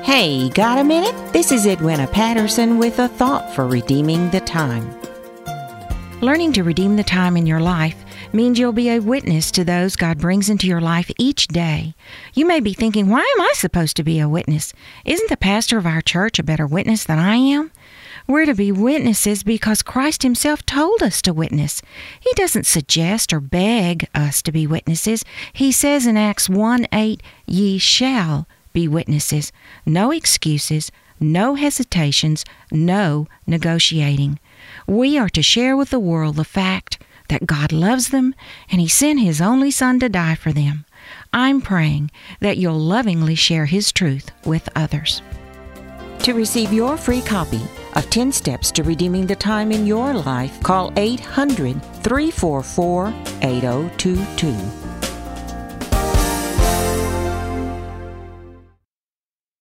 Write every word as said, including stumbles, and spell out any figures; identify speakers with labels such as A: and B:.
A: Hey, got a minute? This is Edwina Patterson with a thought for redeeming the time. Learning to redeem the time in your life means you'll be a witness to those God brings into your life each day. You may be thinking, why am I supposed to be a witness? Isn't the pastor of our church a better witness than I am? We're to be witnesses because Christ himself told us to witness. He doesn't suggest or beg us to be witnesses. He says in Acts one eight, ye shall be witnesses. No excuses, no hesitations, no negotiating. We are to share with the world the fact that God loves them and he sent his only Son to die for them. I'm praying that you'll lovingly share his truth with others. To receive your free copy of ten Steps to Redeeming the Time in Your Life, call eight hundred, three four four, eight oh two two.